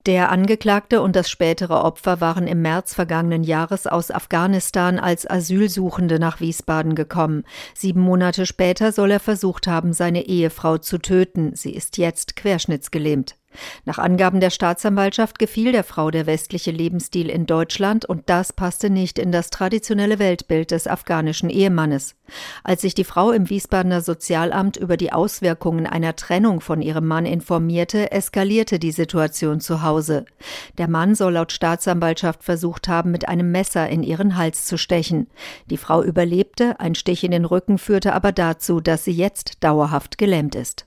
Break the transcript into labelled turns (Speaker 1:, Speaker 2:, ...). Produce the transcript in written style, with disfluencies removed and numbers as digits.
Speaker 1: Der Angeklagte und das spätere Opfer waren im März vergangenen Jahres aus Afghanistan als Asylsuchende nach Wiesbaden gekommen. 7 Monate später soll er versucht haben, seine Ehefrau zu töten. Sie ist jetzt querschnittsgelähmt. Nach Angaben der Staatsanwaltschaft gefiel der Frau der westliche Lebensstil in Deutschland und das passte nicht in das traditionelle Weltbild des afghanischen Ehemannes. Als sich die Frau im Wiesbadener Sozialamt über die Auswirkungen einer Trennung von ihrem Mann informierte, eskalierte die Situation zu Hause. Der Mann soll laut Staatsanwaltschaft versucht haben, mit einem Messer in ihren Hals zu stechen. Die Frau überlebte, ein Stich in den Rücken führte aber dazu, dass sie jetzt dauerhaft gelähmt ist.